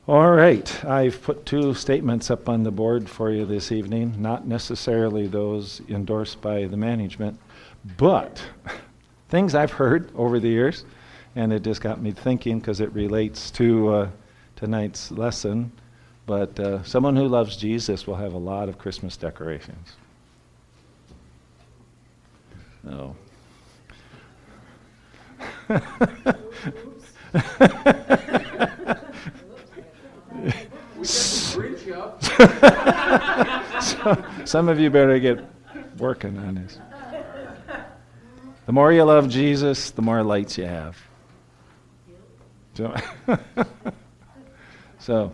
All right, I've put two statements up on the board for you this evening, not necessarily those endorsed by the management, but things I've heard over the years, and it just got me thinking because it relates to tonight's lesson. But someone who loves Jesus will have a lot of Christmas decorations. No. So, some of you better get working on this. The more you love Jesus, the more lights you have. So,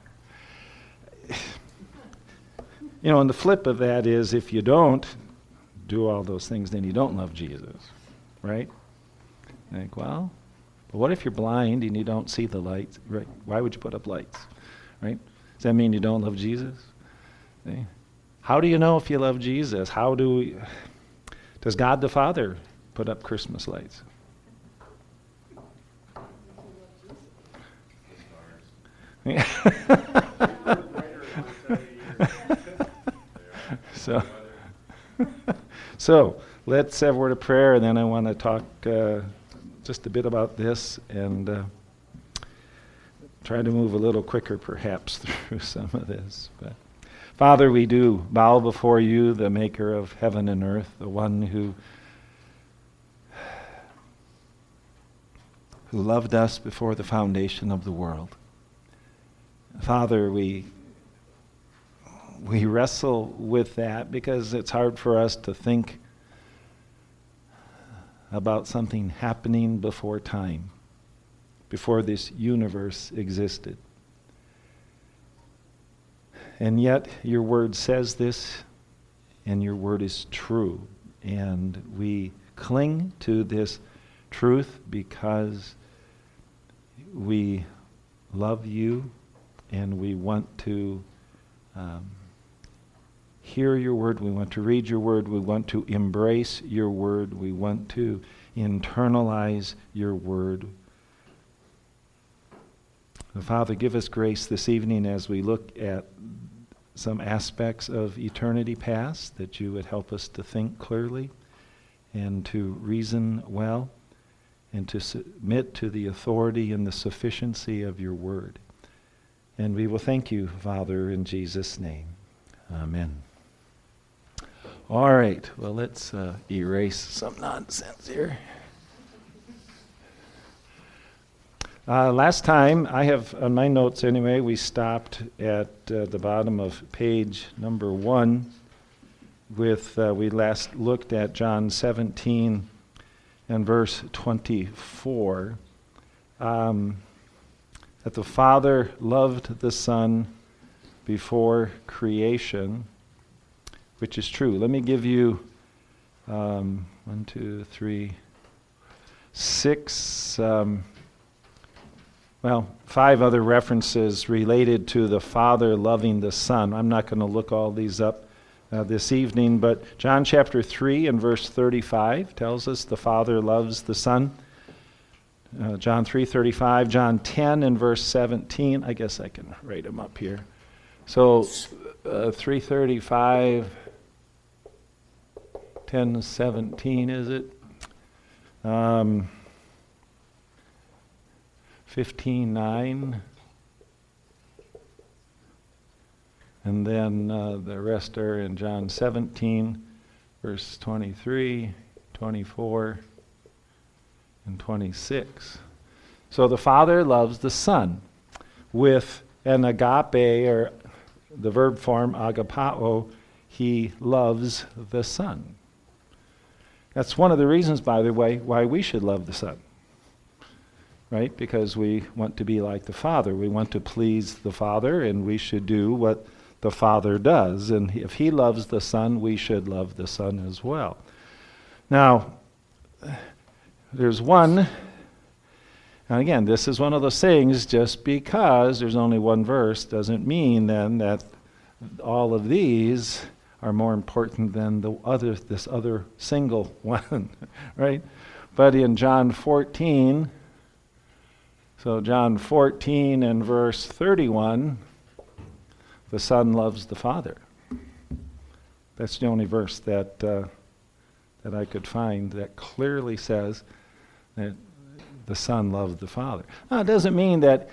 and the flip of that is if you don't do all those things, then you don't love Jesus, right? Like, well, but what if you're blind and you don't see the lights? Right? Why would you put up lights? Right? Does that mean you don't love Jesus? See? How do you know if you love Jesus? Does God the Father put up Christmas lights? So let's have a word of prayer, and then I want to talk just a bit about this and try to move a little quicker perhaps through some of this. But Father, we do bow before you, the maker of heaven and earth, the one who loved us before the foundation of the world. Father, we wrestle with that because it's hard for us to think about something happening before time, before this universe existed. And yet your word says this, and your word is true. And we cling to this truth because we love you and we want to hear your word, we want to read your word, we want to embrace your word, we want to internalize your word. Father, give us grace this evening as we look at some aspects of eternity past, that you would help us to think clearly and to reason well and to submit to the authority and the sufficiency of your word. And we will thank you, Father, in Jesus' name. Amen. All right, well, let's erase some nonsense here. Last time, I have on my notes anyway, we stopped at the bottom of page number 1 with, we last looked at John 17 and verse 24. That the Father loved the Son before creation, which is true. Let me give you 1, 2, 3, 6, 5 other references related to the Father loving the Son. I'm not going to look all these up this evening, but John chapter 3 and verse 35 tells us the Father loves the Son. John 3:35, John 10 and verse 17. I guess I can write them up here. So 3:35, 10:17 is it? 15:9, and then the rest are in John 17, verse 23, 24, and 26. So the Father loves the Son with an agape, or the verb form agapao. He loves the Son. That's one of the reasons, by the way, why we should love the Son. Right? Because we want to be like the Father. We want to please the Father, and we should do what the Father does. And if He loves the Son, we should love the Son as well. Now, there's one, and again, this is one of those things, just because there's only one verse doesn't mean then that all of these are more important than this other single one, right? But in John 14, So John 14 and verse 31, the Son loves the Father. That's the only verse that I could find that clearly says that the Son loves the Father. Now, it doesn't mean that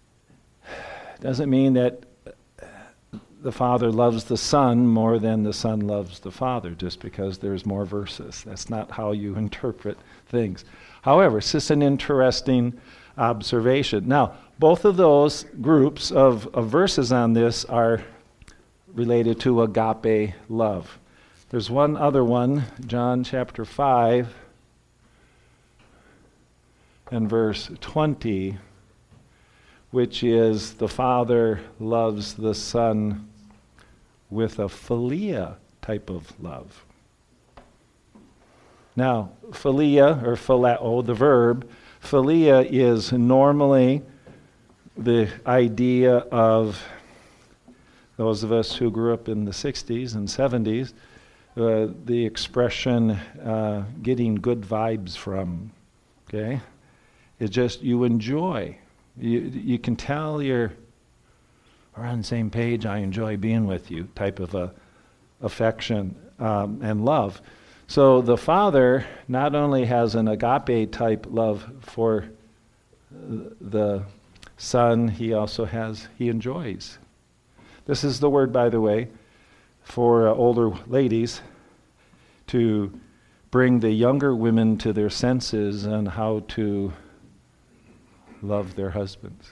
the Father loves the Son more than the Son loves the Father, just because there's more verses. That's not how you interpret things. However, it's just an interesting observation. Now, both of those groups of verses on this are related to agape love. There's one other one, John chapter 5 and verse 20, which is the Father loves the Son with a philia type of love. Now, philia, or phileo, the verb, philia is normally the idea of those of us who grew up in the 60s and 70s, the expression getting good vibes from, okay? It's just you enjoy. You can tell we're on the same page, I enjoy being with you, type of a affection and love. So the Father not only has an agape type love for the Son, he enjoys. This is the word, by the way, for older ladies to bring the younger women to their senses on how to love their husbands.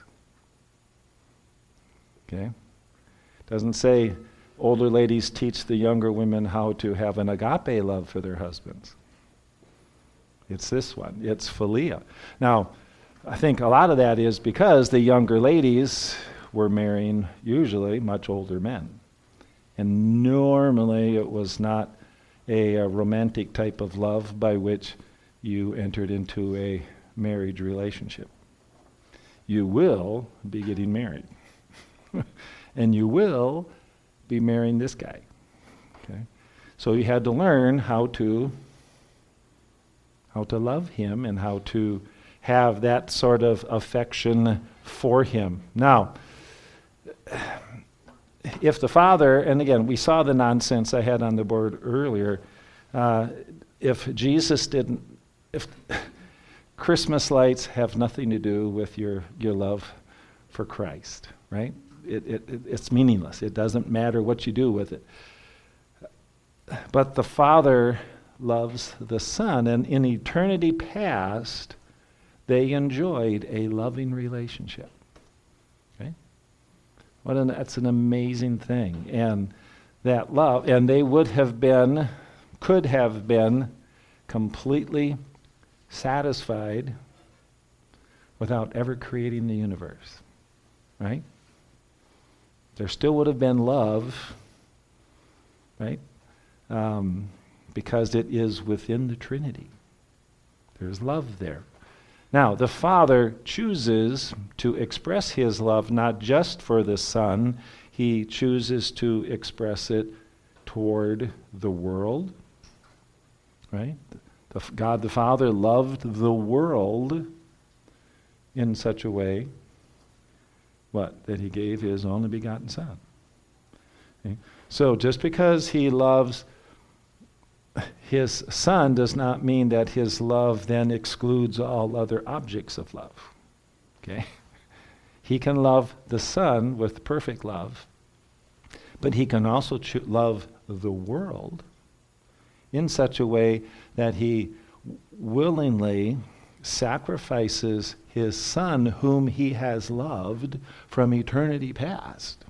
Okay? Doesn't say older ladies teach the younger women how to have an agape love for their husbands. It's this one. It's philia. Now, I think a lot of that is because the younger ladies were marrying usually much older men. And normally it was not a romantic type of love by which you entered into a marriage relationship. You will be getting married. And you will be marrying this guy. Okay? So you had to learn how to love him and how to have that sort of affection for him. Now, if the Father, and again, we saw the nonsense I had on the board earlier, if Christmas lights have nothing to do with your love for Christ, right? It's meaningless. It doesn't matter what you do with it. But the Father loves the Son, and in eternity past, they enjoyed a loving relationship. Okay? That's an amazing thing. And that love, and they could have been completely satisfied without ever creating the universe. Right? There still would have been love, right? Because it is within the Trinity. There's love there. Now, the Father chooses to express his love not just for the Son, he chooses to express it toward the world, right? God the Father loved the world in such a way, that he gave his only begotten Son. Okay? So just because he loves his Son does not mean that his love then excludes all other objects of love. Okay? He can love the Son with perfect love, but he can also love the world in such a way that he willingly sacrifices his Son whom he has loved from eternity past.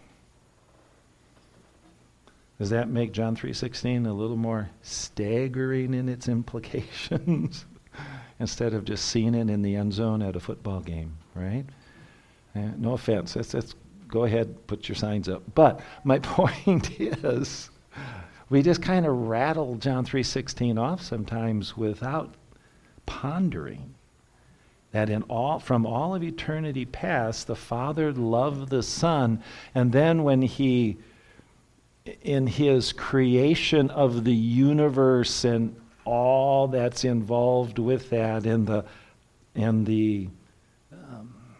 Does that make John 3:16 a little more staggering in its implications? Instead of just seeing it in the end zone at a football game, right? No offense. Let's go ahead, put your signs up. But my point is, we just kind of rattle John 3:16 off sometimes without pondering that from all of eternity past, the Father loved the Son, and then when he, in his creation of the universe and all that's involved with that, and the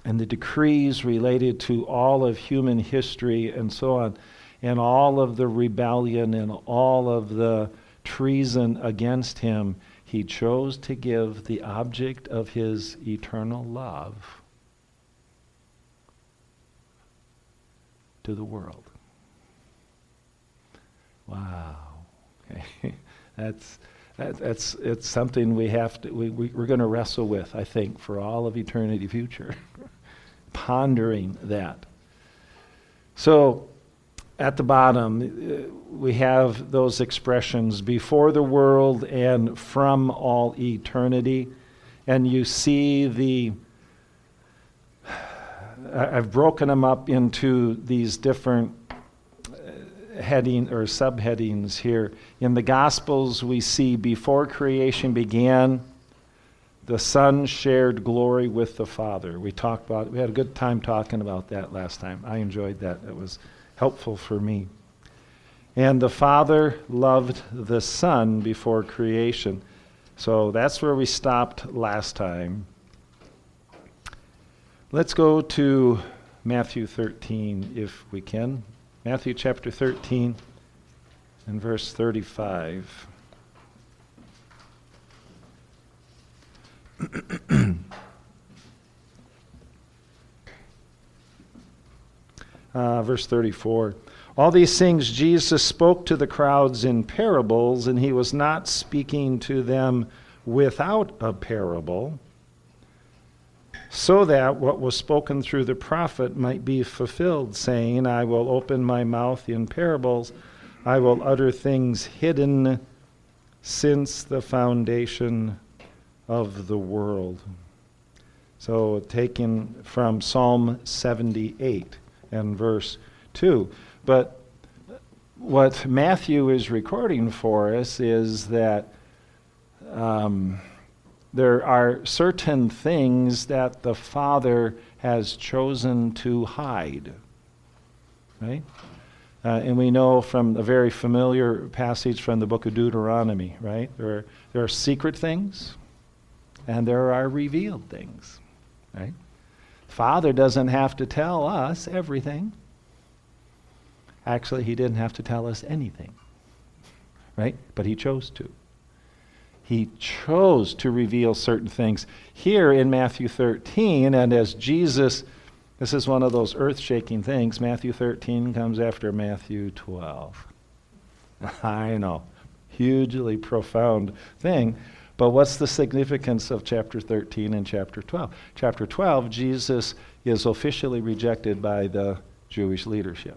and the decrees related to all of human history and so on, and all of the rebellion and all of the treason against him, he chose to give the object of his eternal love to the world. Wow. Okay. It's something we're going to wrestle with, I think, for all of eternity future. Pondering that. So, at the bottom, we have those expressions, before the world and from all eternity. And you see I've broken them up into these different heading or subheadings here. In the Gospels, we see before creation began, the Son shared glory with the Father. We had a good time talking about that last time. I enjoyed that. It was helpful for me. And the Father loved the Son before creation. So that's where we stopped last time. Let's go to Matthew 13 if we can. Matthew chapter 13 and verse 35. Verse 34. All these things Jesus spoke to the crowds in parables, and he was not speaking to them without a parable, so that what was spoken through the prophet might be fulfilled, saying, I will open my mouth in parables, I will utter things hidden since the foundation of the world. So taken from Psalm 78 and verse 2. But what Matthew is recording for us is that there are certain things that the Father has chosen to hide, right? And we know from a very familiar passage from the book of Deuteronomy, right? There are secret things, and there are revealed things, right? Father doesn't have to tell us everything. Actually, he didn't have to tell us anything, right? But he chose to. He chose to reveal certain things here in Matthew 13, and as Jesus, this is one of those earth-shaking things, Matthew 13 comes after Matthew 12. I know, hugely profound thing, but what's the significance of chapter 13 and chapter 12? Chapter 12, Jesus is officially rejected by the Jewish leadership.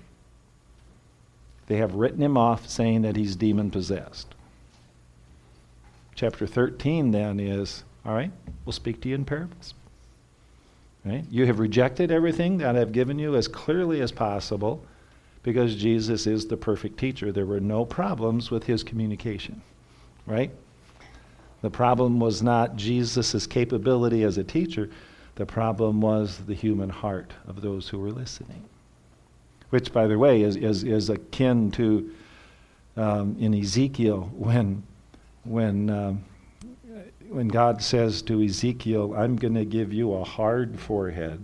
They have written him off saying that he's demon-possessed. Chapter 13 then is, all right, we'll speak to you in parables. Right? You have rejected everything that I've given you as clearly as possible because Jesus is the perfect teacher. There were no problems with his communication. Right? The problem was not Jesus' capability as a teacher. The problem was the human heart of those who were listening. Which, by the way, is akin to in Ezekiel when God says to Ezekiel, I'm going to give you a hard forehead.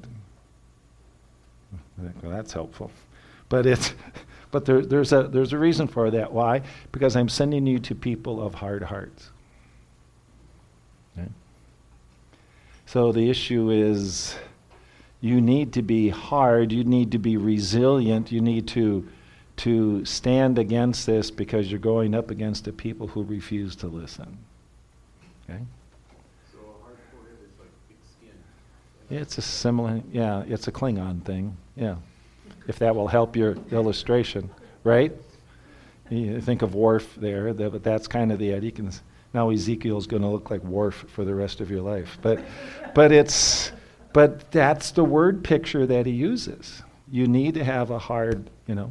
Well, that's helpful. But there's a reason for that. Why? Because I'm sending you to people of hard hearts. Okay? So the issue is you need to be hard, you need to be resilient, you need to stand against this because you're going up against a people who refuse to listen. Okay? So a hard forehead is like thick skin. It's a similar, it's a Klingon thing, if that will help your illustration, right? You think of Worf there, but that's kind of the idea. Now Ezekiel's going to look like Worf for the rest of your life. But that's the word picture that he uses. You need to have a hard, in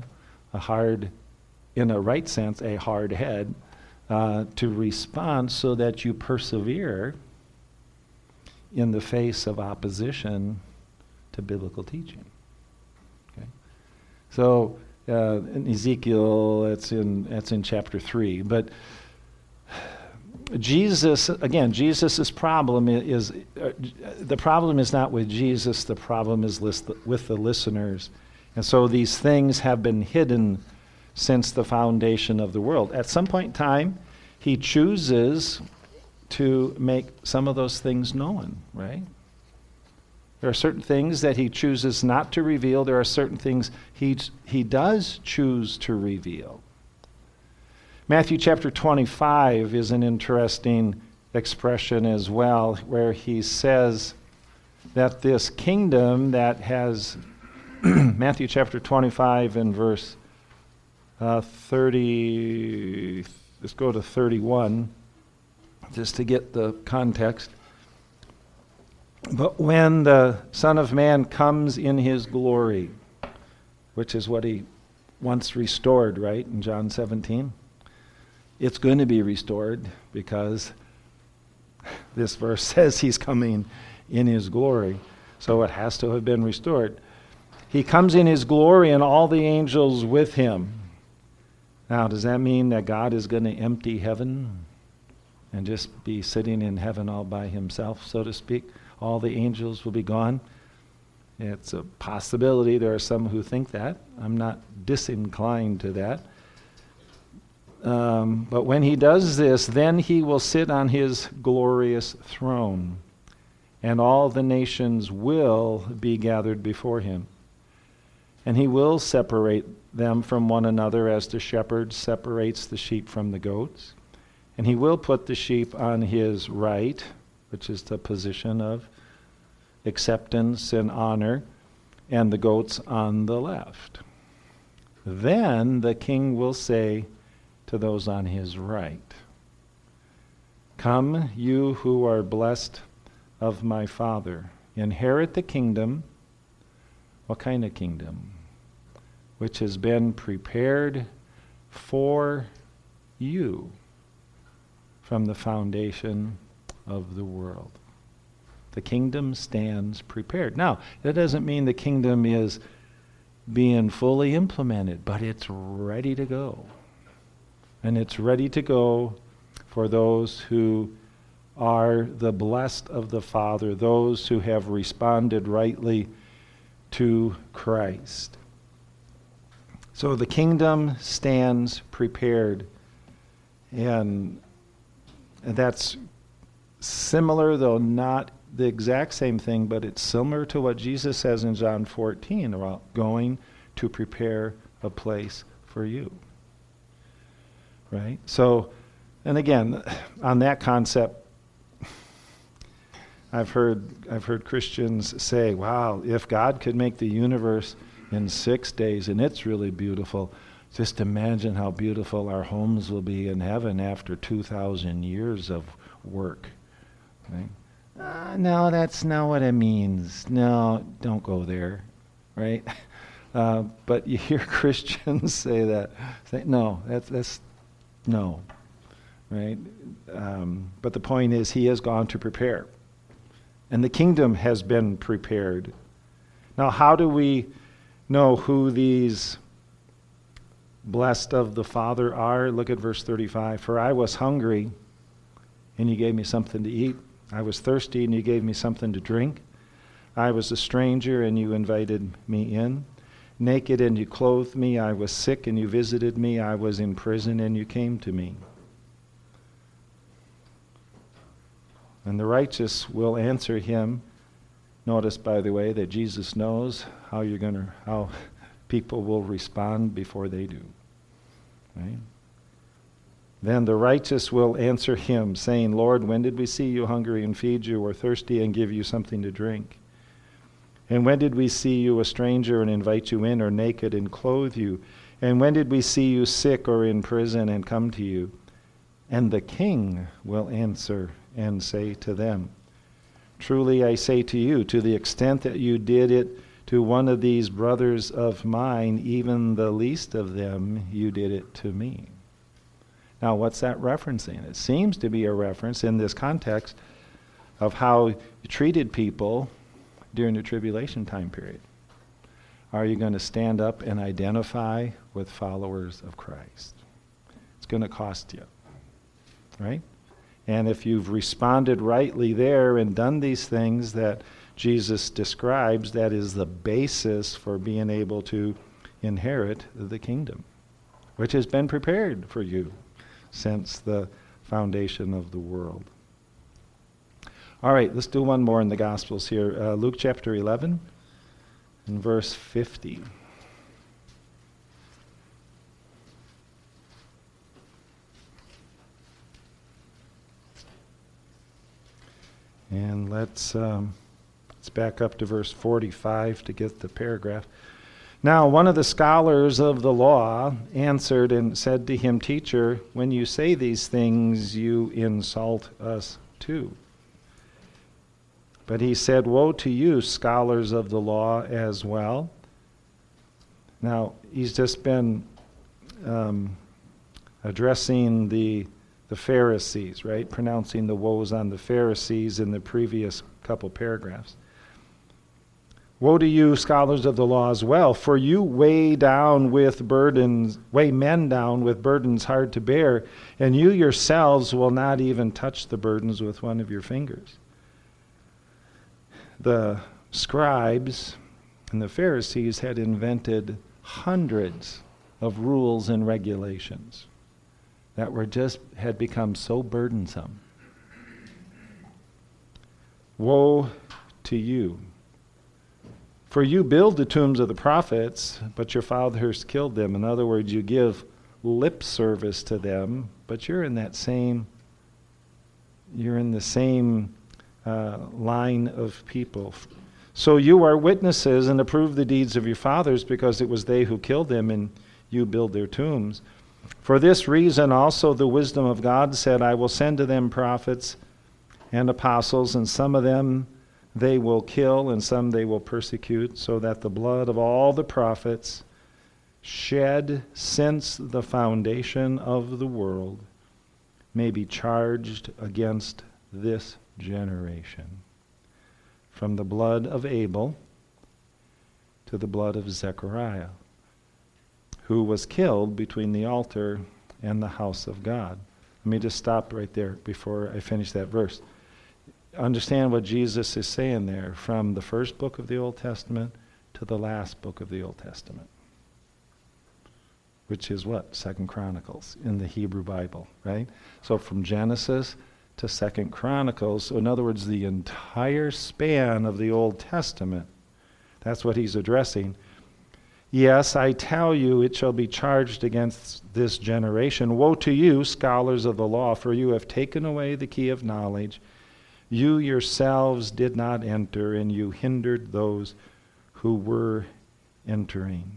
a right sense, a hard head to respond so that you persevere in the face of opposition to biblical teaching. Okay? So in Ezekiel, it's in chapter 3, but Jesus' problem is the problem is not with Jesus, the problem is with the listeners. And so these things have been hidden since the foundation of the world. At some point in time, he chooses to make some of those things known, right? There are certain things that he chooses not to reveal. There are certain things he does choose to reveal. Matthew chapter 25 is an interesting expression as well, where he says that this kingdom that has, Matthew chapter 25 and verse 30, let's go to 31, just to get the context. But when the Son of Man comes in his glory, which is what he once restored, right, in John 17, it's going to be restored because this verse says he's coming in his glory. So it has to have been restored. He comes in his glory and all the angels with him. Now, does that mean that God is going to empty heaven and just be sitting in heaven all by himself, so to speak? All the angels will be gone? It's a possibility. There are some who think that. I'm not disinclined to that. But when he does this, then he will sit on his glorious throne, and all the nations will be gathered before him. And he will separate them from one another as the shepherd separates the sheep from the goats. And he will put the sheep on his right, which is the position of acceptance and honor, and the goats on the left. Then the king will say to those on his right, "Come, you who are blessed of my Father, inherit the kingdom." What kind of kingdom? Which has been prepared for you from the foundation of the world. The kingdom stands prepared. Now, that doesn't mean the kingdom is being fully implemented, but it's ready to go. And it's ready to go for those who are the blessed of the Father, those who have responded rightly to Christ. So the kingdom stands prepared. And that's similar, though not the exact same thing, but it's similar to what Jesus says in John 14 about going to prepare a place for you. Right? So, and again, on that concept, I've heard Christians say, wow, if God could make the universe in 6 days, and it's really beautiful, just imagine how beautiful our homes will be in heaven after 2,000 years of work. Right? No, that's not what it means. No, don't go there. Right? But you hear Christians say that. No, that's no. Right? But the point is, he has gone to prepare. And the kingdom has been prepared. Now, how do we know who these blessed of the Father are? Look at verse 35. For I was hungry, and you gave me something to eat. I was thirsty, and you gave me something to drink. I was a stranger, and you invited me in. Naked, and you clothed me. I was sick, and you visited me. I was in prison, and you came to me. And the righteous will answer him. Notice, by the way, that Jesus knows how people will respond before they do. Right? Then the righteous will answer him, saying, Lord, when did we see you hungry and feed you, or thirsty and give you something to drink? And when did we see you a stranger and invite you in, or naked and clothe you? And when did we see you sick or in prison and come to you? And the king will answer and say to them, truly I say to you, to the extent that you did it to one of these brothers of mine, even the least of them, you did it to me. Now, what's that referencing? It seems to be a reference in this context of how you treated people during the tribulation time period. Are you going to stand up and identify with followers of Christ? It's going to cost you, right? And if you've responded rightly there and done these things that Jesus describes, that is the basis for being able to inherit the kingdom, which has been prepared for you since the foundation of the world. All right, let's do one more in the Gospels here. Luke chapter 11 and verse 50. And let's back up to verse 45 to get the paragraph. Now, one of the scholars of the law answered and said to him, "Teacher, when you say these things, you insult us too." But he said, "Woe to you, scholars of the law as well." Now, he's just been addressing the Pharisees, right? Pronouncing the woes on the Pharisees in the previous couple paragraphs. "Woe to you, scholars of the law as well, for you weigh men down with burdens hard to bear, and you yourselves will not even touch the burdens with one of your fingers." The scribes and the Pharisees had invented hundreds of rules and regulations that had become so burdensome. Woe to you! For you build the tombs of the prophets, but your fathers killed them. In other words, you give lip service to them, but you're in the same line of people. So you are witnesses and approve the deeds of your fathers, because it was they who killed them, and you build their tombs. For this reason also the wisdom of God said, "I will send to them prophets and apostles, and some of them they will kill, and some they will persecute, so that the blood of all the prophets shed since the foundation of the world may be charged against this generation, from the blood of Abel to the blood of Zechariah, who was killed between the altar and the house of God." Let me just stop right there before I finish that verse. Understand what Jesus is saying there, from the first book of the Old Testament to the last book of the Old Testament, which is what? 2 Chronicles in the Hebrew Bible, right? So from Genesis to 2 Chronicles, so in other words, the entire span of the Old Testament, that's what he's addressing. "Yes, I tell you, it shall be charged against this generation. Woe to you, scholars of the law, for you have taken away the key of knowledge. You yourselves did not enter, and you hindered those who were entering."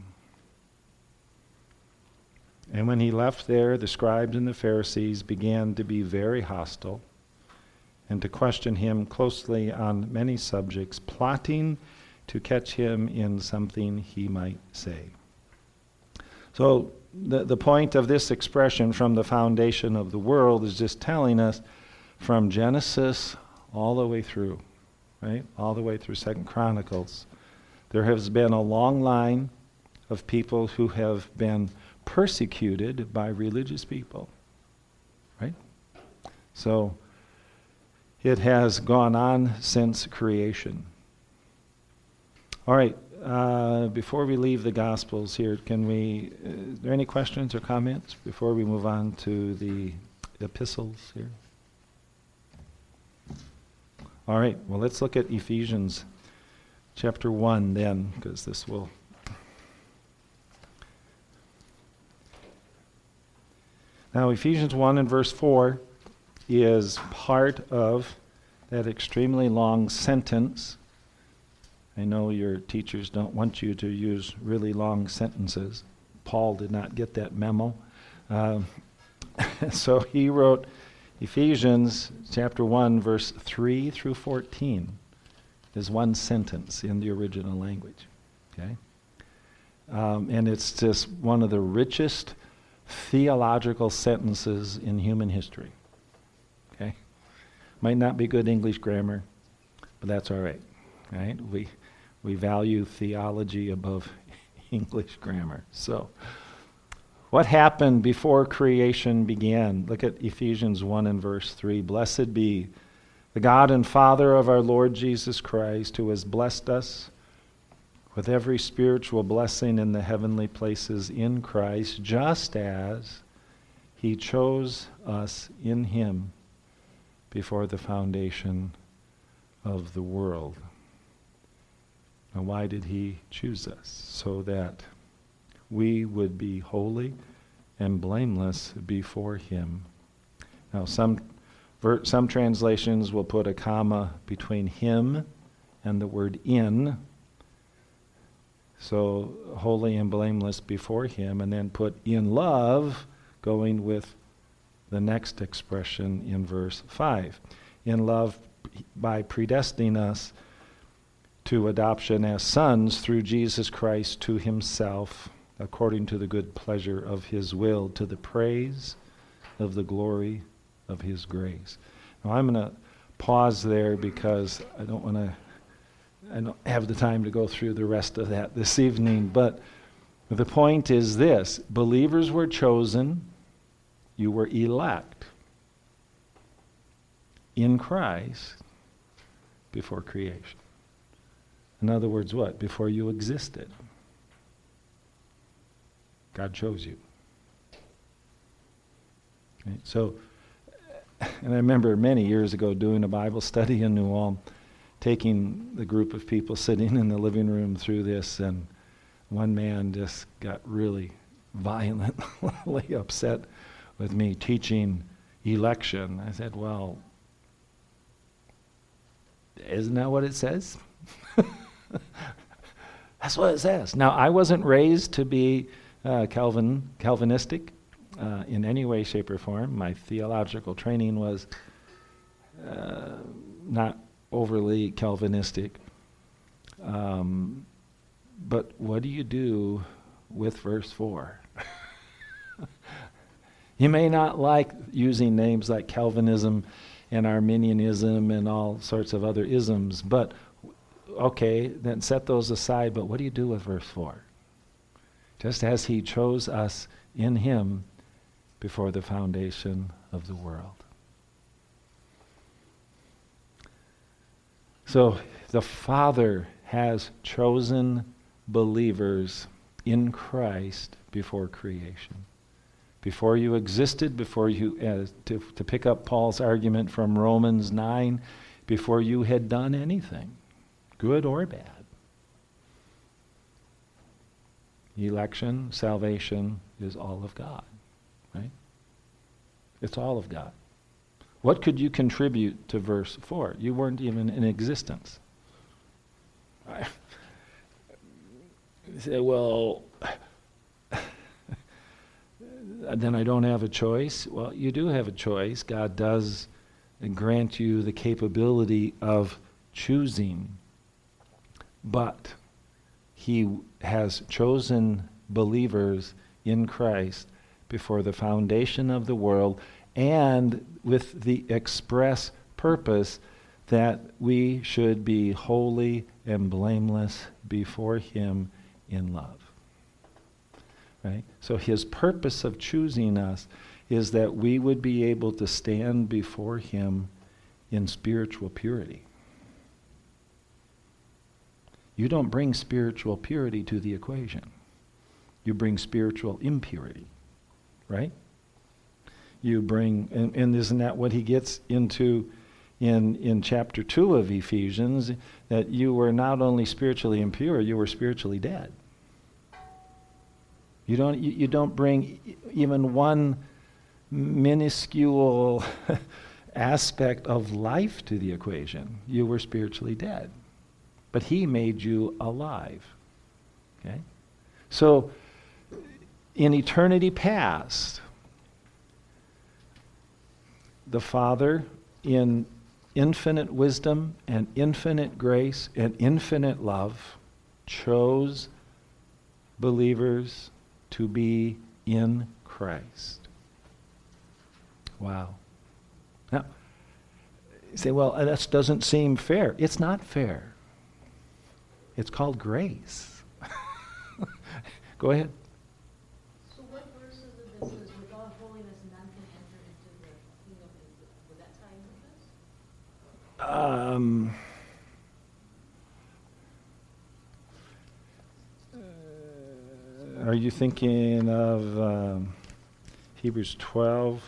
And when he left there, the scribes and the Pharisees began to be very hostile and to question him closely on many subjects, plotting to catch him in something he might say. So the point of this expression, "from the foundation of the world," is just telling us from Genesis all the way through, right? All the way through 2 Chronicles. There has been a long line of people who have been persecuted by religious people, right? So it has gone on since creation. All right, before we leave the Gospels here, are there any questions or comments before we move on to the epistles here? All right, well, let's look at Ephesians chapter 1 then, because this will... Now, Ephesians 1 and verse 4 is part of that extremely long sentence. I know your teachers don't want you to use really long sentences. Paul did not get that memo. So he wrote Ephesians chapter 1, verse 3 through 14 is one sentence in the original language. Okay? And it's just one of the richest theological sentences in human history. Okay? Might not be good English grammar, but that's all right. Right? We value theology above English grammar. So What happened before creation began? Look at Ephesians 1 and verse 3. Blessed be the God and Father of our Lord Jesus Christ, who has blessed us with every spiritual blessing in the heavenly places in Christ, just as he chose us in him before the foundation of the world. Now, why did he choose us? So that we would be holy and blameless before him. Now, some translations will put a comma between him and the word in. So, holy and blameless before him, and then put in love, going with the next expression in verse 5. In love, by predestining us to adoption as sons through Jesus Christ to himself, according to the good pleasure of his will, to the praise of the glory of his grace. Now I'm going to pause there because I don't have the time to go through the rest of that this evening, but the point is this: believers were chosen, you were elect in Christ before creation. In other words, what? Before you existed. God chose you. Okay, so, and I remember many years ago doing a Bible study in New Ulm, taking the group of people sitting in the living room through this, and one man just got really violently upset with me teaching election. I said, well, isn't that what it says? That's what it says. Now, I wasn't raised to be Calvinistic in any way, shape, or form. My theological training was not overly Calvinistic. But what do you do with verse 4? You may not like using names like Calvinism and Arminianism and all sorts of other isms, but okay, then set those aside, but what do you do with verse 4? Just as he chose us in him before the foundation of the world. So the Father has chosen believers in Christ before creation. Before you existed, before you, to pick up Paul's argument from Romans 9, before you had done anything, good or bad. Election, salvation is all of God, right? It's all of God. What could you contribute to verse 4? You weren't even in existence. You say, well, then I don't have a choice. Well, you do have a choice. God does grant you the capability of choosing. But he has chosen believers in Christ before the foundation of the world, and with the express purpose that we should be holy and blameless before him in love. Right? So his purpose of choosing us is that we would be able to stand before him in spiritual purity. You don't bring spiritual purity to the equation. You bring spiritual impurity, right? You bring, and isn't that what he gets into in chapter 2 of Ephesians, that you were not only spiritually impure, you were spiritually dead. You don't bring even one minuscule aspect of life to the equation. You were spiritually dead. But he made you alive. Okay? So, in eternity past, the Father, in infinite wisdom and infinite grace and infinite love, chose believers to be in Christ. Wow. Now, you say, well, that doesn't seem fair. It's not fair. It's called grace. Go ahead. So what verses Are you thinking of Hebrews 12?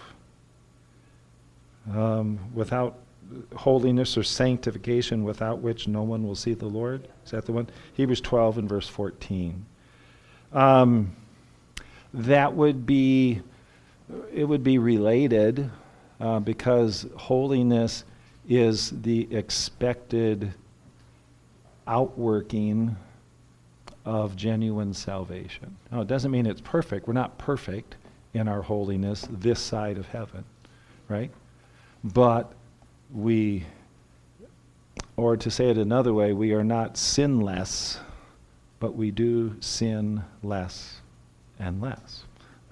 Without holiness or sanctification, without which no one will see the Lord? Is that the one? Hebrews 12 and verse 14. That would be, it would be related because holiness is the expected outworking of genuine salvation. Now, it doesn't mean it's perfect. We're not perfect in our holiness this side of heaven, right? But we, or to say it another way, we are not sinless, but we do sin less and less.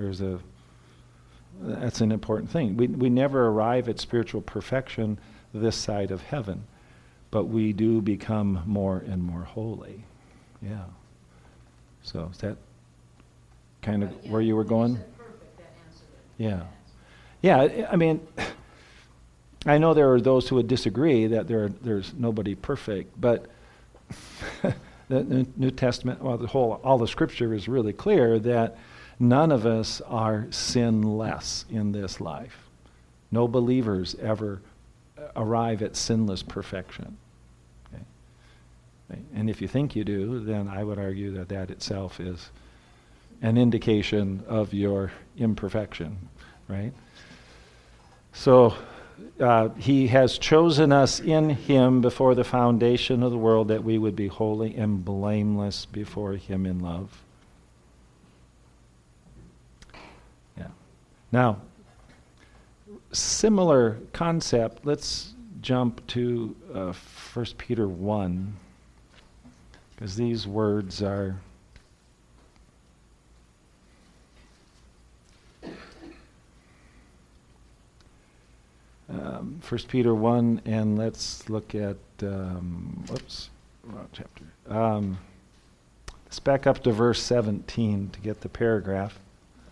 That's an important thing. We never arrive at spiritual perfection this side of heaven, but we do become more and more holy. Yeah. So is that kind of where you were going? Perfect, that answered it. Yeah. Yeah, I mean, I know there are those who would disagree that there's nobody perfect, but the New Testament, well, all the Scripture is really clear that none of us are sinless in this life. No believers ever arrive at sinless perfection. Okay? And if you think you do, then I would argue that that itself is an indication of your imperfection, right? So he has chosen us in him before the foundation of the world that we would be holy and blameless before him in love. Yeah. Now, similar concept, let's jump to 1 Peter 1, because these words are First Peter 1, and let's look at, wrong chapter. Let's back up to verse 17 to get the paragraph.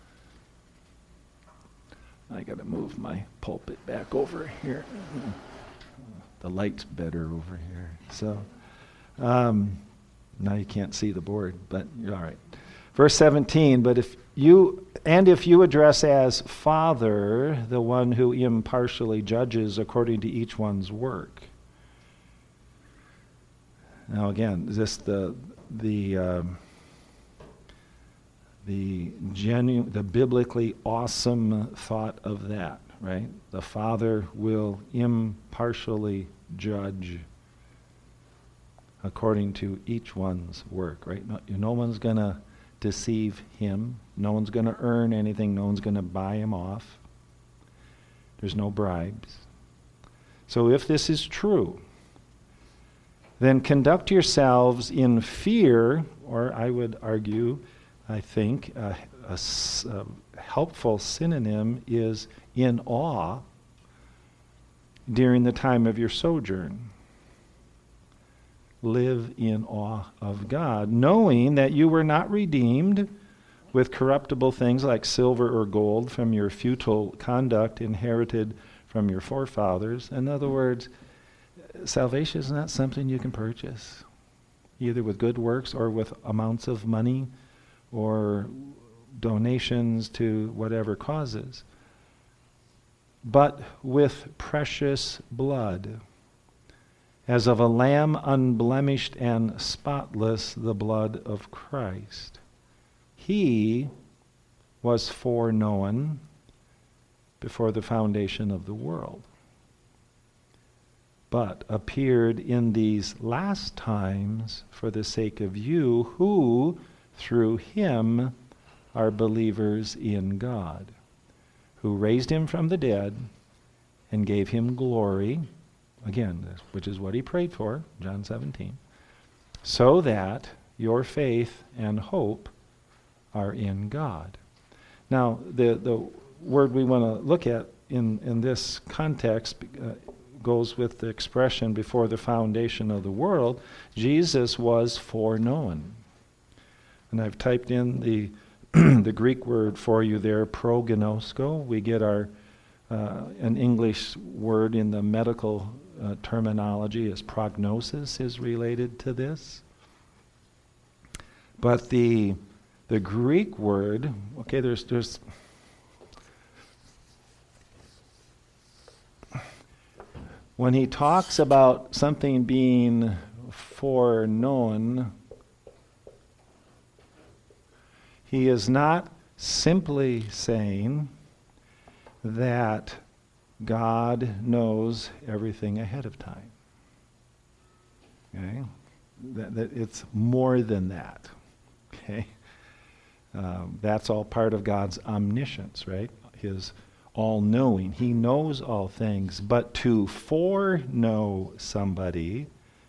I got to move my pulpit back over here. The light's better over here. So now you can't see the board, but you're all right. Verse 17, but if you address as Father the one who impartially judges according to each one's work. Now again, is this the biblically awesome thought of that, right? The Father will impartially judge according to each one's work, right? No one's going to deceive him. No one's going to earn anything. No one's going to buy him off. There's no bribes. So if this is true, then conduct yourselves in fear, or I would argue, I think, a helpful synonym is in awe during the time of your sojourn. Live in awe of God, knowing that you were not redeemed with corruptible things like silver or gold from your futile conduct inherited from your forefathers. In other words, salvation is not something you can purchase, either with good works or with amounts of money or donations to whatever causes, but with precious blood, as of a lamb unblemished and spotless, the blood of Christ. He was foreknown before the foundation of the world, but appeared in these last times for the sake of you who, through him, are believers in God, who raised him from the dead and gave him glory, again, which is what he prayed for, John 17, so that your faith and hope are in God. Now, the word we want to look at in this context goes with the expression before the foundation of the world. Jesus was foreknown. And I've typed in the the Greek word for you there, prognosko. We get our An English word in the medical terminology is prognosis is related to this. But the Greek word, okay, there's when he talks about something being foreknown, he is not simply saying that God knows everything ahead of time. Okay? That it's more than that. Okay? That's all part of God's omniscience, right? His all-knowing. He knows all things. But to foreknow somebody,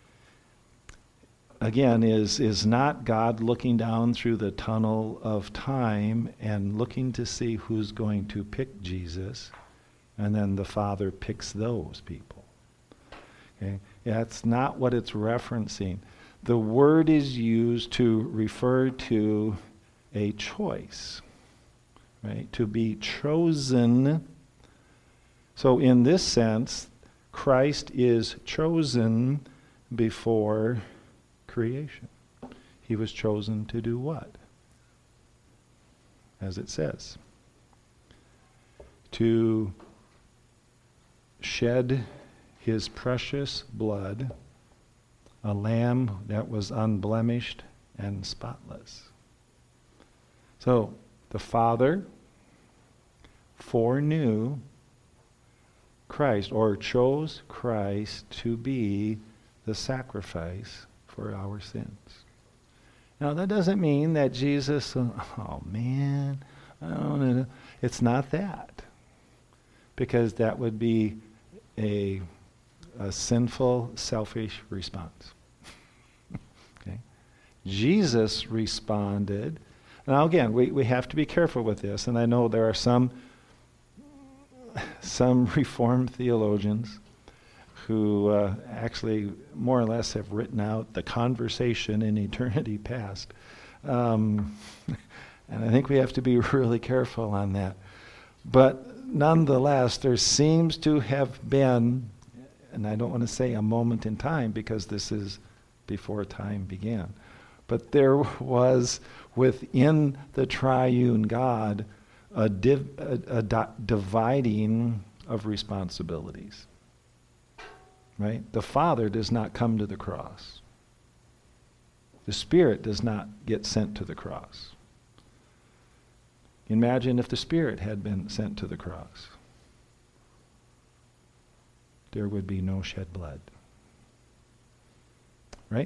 again, is not God looking down through the tunnel of time and looking to see who's going to pick Jesus, and then the Father picks those people. Okay? That's not what it's referencing. The word is used to refer to a choice, right? To be chosen. So in this sense, Christ is chosen before creation. He was chosen to do what? As it says, to shed his precious blood, a lamb that was unblemished and spotless. So the Father foreknew Christ, or chose Christ to be the sacrifice for our sins. Now that doesn't mean that Jesus, oh man, I don't know. It's not that. Because that would be a sinful, selfish response. Okay? Jesus responded. Now again, we have to be careful with this, and I know there are some Reformed theologians who actually more or less have written out the conversation in eternity past. And I think we have to be really careful on that. But nonetheless, there seems to have been, and I don't want to say a moment in time because this is before time began, but there was within the triune God a dividing of responsibilities. Right? The Father does not come to the cross. The Spirit does not get sent to the cross. Imagine if the Spirit had been sent to the cross. There would be no shed blood. Right?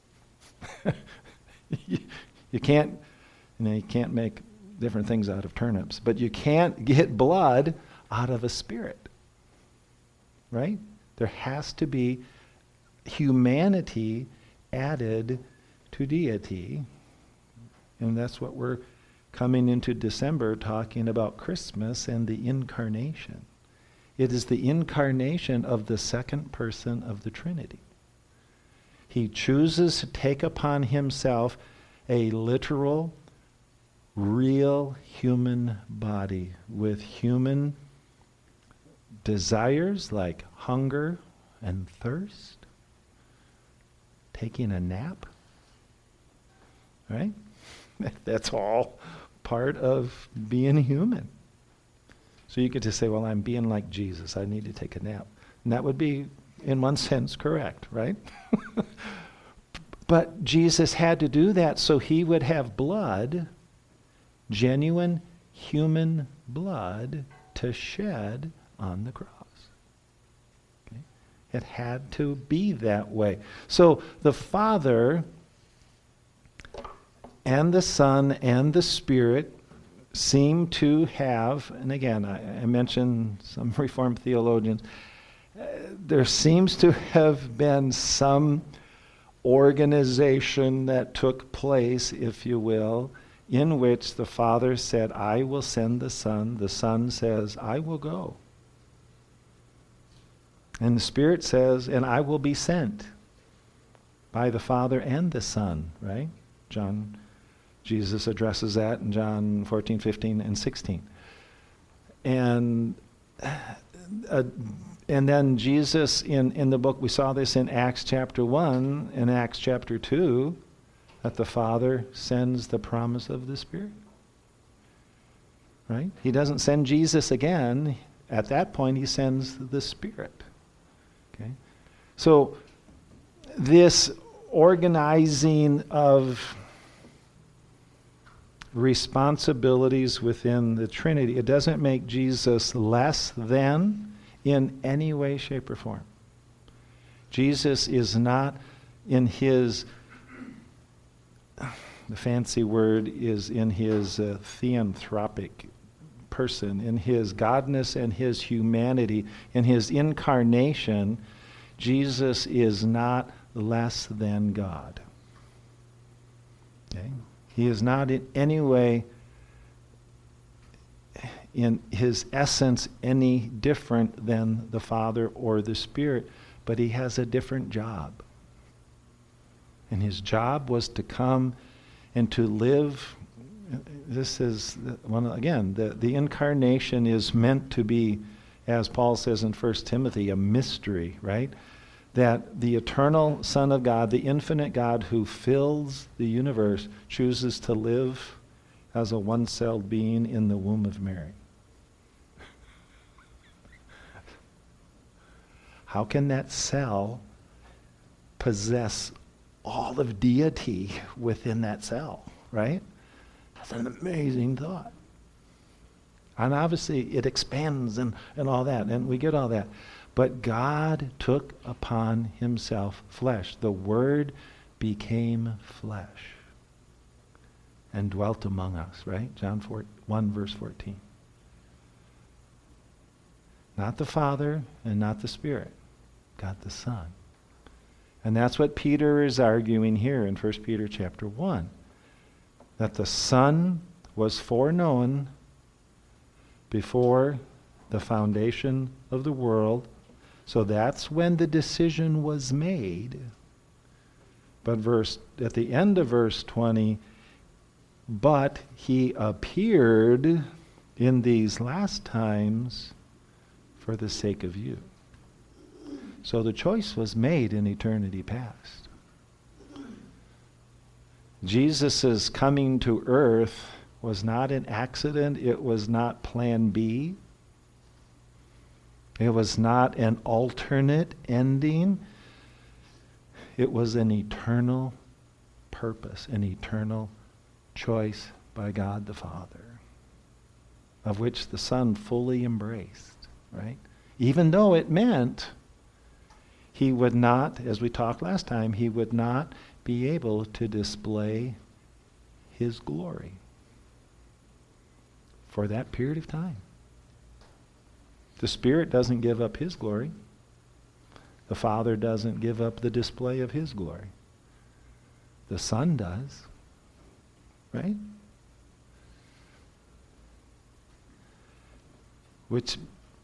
You can't make different things out of turnips, but you can't get blood out of a spirit. Right? There has to be humanity added to deity. And that's what we're coming into December talking about Christmas and the incarnation. It is the incarnation of the second person of the Trinity. He chooses to take upon himself a literal, real human body with human desires like hunger and thirst, taking a nap, right? That's all part of being human. So you could just say, well, I'm being like Jesus. I need to take a nap. And that would be, in one sense, correct, right? But Jesus had to do that so he would have blood, genuine human blood, to shed on the cross. Okay? It had to be that way. So the Father and the Son and the Spirit seem to have, and again, I mentioned some Reformed theologians, there seems to have been some organization that took place, if you will, in which the Father said, I will send the Son says, I will go. And the Spirit says, and I will be sent by the Father and the Son, right? Jesus addresses that in John 14, 15, and 16. And and then Jesus in the book, we saw this in Acts chapter 1 and Acts chapter 2, that the Father sends the promise of the Spirit. Right? He doesn't send Jesus again. At that point, he sends the Spirit. Okay? So this organizing of responsibilities within the Trinity, it doesn't make Jesus less than in any way, shape, or form. Jesus is not in his, the fancy word is in his theanthropic person, in his godness and his humanity, in his incarnation. Jesus is not less than God. Okay? He is not in any way, in his essence, any different than the Father or the Spirit, but he has a different job. And his job was to come and to live. This is, the incarnation is meant to be, as Paul says in 1 Timothy, a mystery, right? That the eternal Son of God, the infinite God who fills the universe, chooses to live as a one-celled being in the womb of Mary. How can that cell possess all of deity within that cell, right? That's an amazing thought. And obviously it expands and all that, and we get all that. But God took upon himself flesh. The Word became flesh and dwelt among us, right? John 1 verse 14. Not the Father and not the Spirit. God the Son. And that's what Peter is arguing here in 1 Peter chapter 1. That the Son was foreknown before the foundation of the world. So that's when the decision was made. But at the end of verse 20, but he appeared in these last times for the sake of you. So the choice was made in eternity past. Jesus' coming to earth was not an accident. It was not plan B. It was not an alternate ending. It was an eternal purpose, an eternal choice by God the Father, of which the Son fully embraced, right? Even though it meant he would not, as we talked last time, he would not be able to display his glory for that period of time. The Spirit doesn't give up his glory. The Father doesn't give up the display of his glory. The Son does. Right? Which,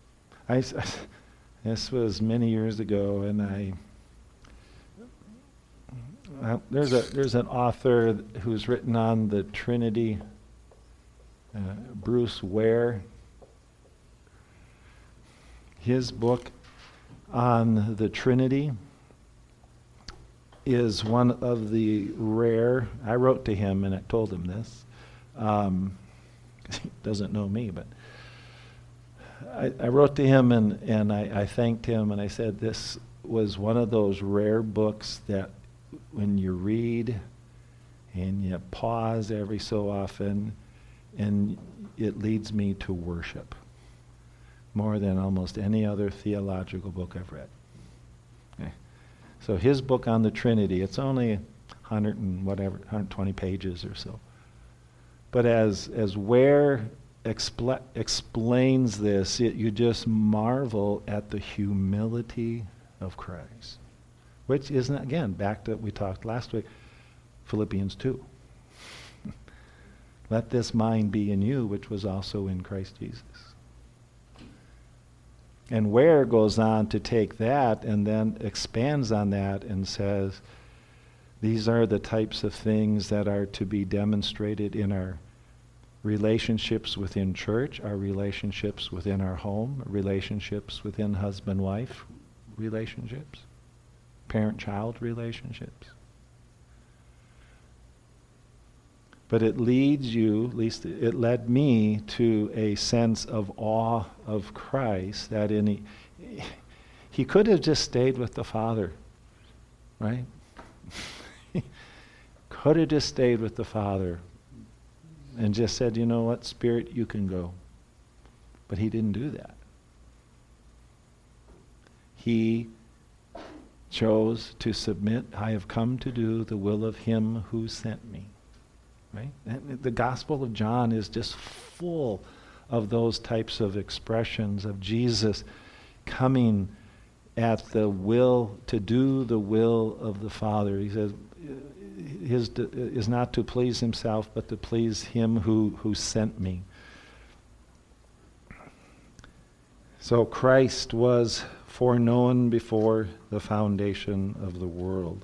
this was many years ago, and there's an author who's written on the Trinity, Bruce Ware. His book on the Trinity is one of the rare. I wrote to him and I told him this. He doesn't know me, but I wrote to him and I thanked him and I said this was one of those rare books that when you read and you pause every so often and it leads me to worship more than almost any other theological book I've read. Okay. So his book on the Trinity, it's only 120 pages or so. But as Ware explains this, you just marvel at the humility of Christ. Which isn't, again, back to what we talked last week, Philippians 2. Let this mind be in you, which was also in Christ Jesus. And Ware goes on to take that and then expands on that and says, these are the types of things that are to be demonstrated in our relationships within church, our relationships within our home, relationships within husband-wife relationships, parent-child relationships. But it leads you, at least it led me, to a sense of awe of Christ, that he could have just stayed with the Father, right? Could have just stayed with the Father and just said, you know what, Spirit, you can go. But he didn't do that. He chose to submit, I have come to do the will of him who sent me. Right? And the Gospel of John is just full of those types of expressions of Jesus coming at the will, to do the will of the Father. He says, his is not to please himself, but to please him who sent me. So Christ was foreknown before the foundation of the world.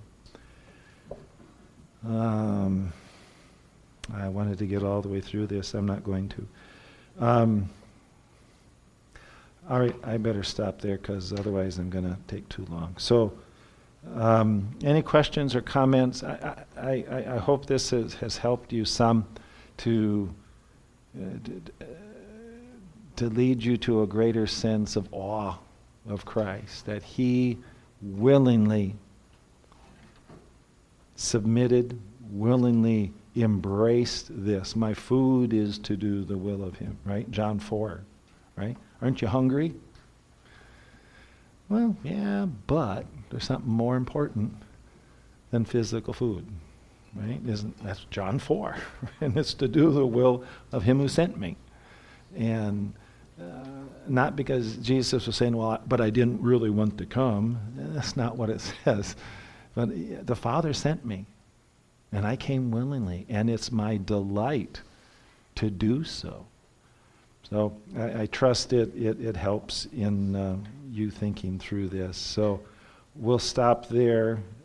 I wanted to get all the way through this. I'm not going to. All right, I better stop there because otherwise I'm going to take too long. So, any questions or comments? I hope this has helped you some to lead you to a greater sense of awe of Christ, that he willingly submitted, willingly embraced this. My food is to do the will of him, right? John 4, right? Aren't you hungry? Well, yeah, but there's something more important than physical food, right? That's John 4, and it's to do the will of him who sent me. And not because Jesus was saying, well, but I didn't really want to come. That's not what it says. But the Father sent me. And I came willingly, and it's my delight to do so. So I trust it helps in you thinking through this. So we'll stop there.